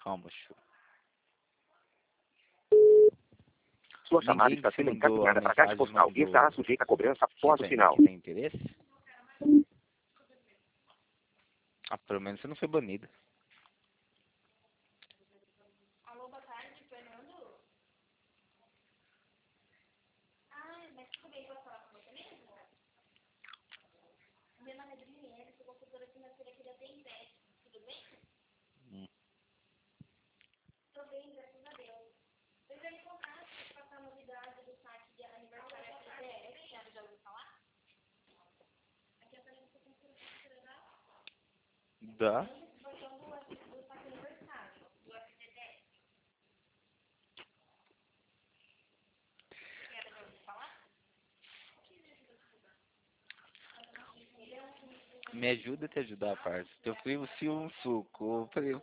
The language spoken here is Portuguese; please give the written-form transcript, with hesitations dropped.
Calma, show. Sua chamada Ninguém está que sendo mandou a encaminhada para a caixa mensagem postal e mandou estará sujeita a cobrança após o que sinal. tem interesse? Ah, pelo menos você não foi banido. Alô, boa tarde, Fernando? Ah, mas tudo bem, posso falar com você mesmo? Meu nome é Juliana, sou consultora financeira aqui da TIPET. Tudo bem? Tô bem, graças a Deus. Eu já em contato para passar novidade do saque de aniversário aqui da TF. Já ouviu falar? Aqui é a Fernanda, sou consultora financeira da Dá. situação do saque aniversário, do FGTS. Já ouviu falar? Me ajuda a te ajudar, parça. Eu fui um suco. Eu falei,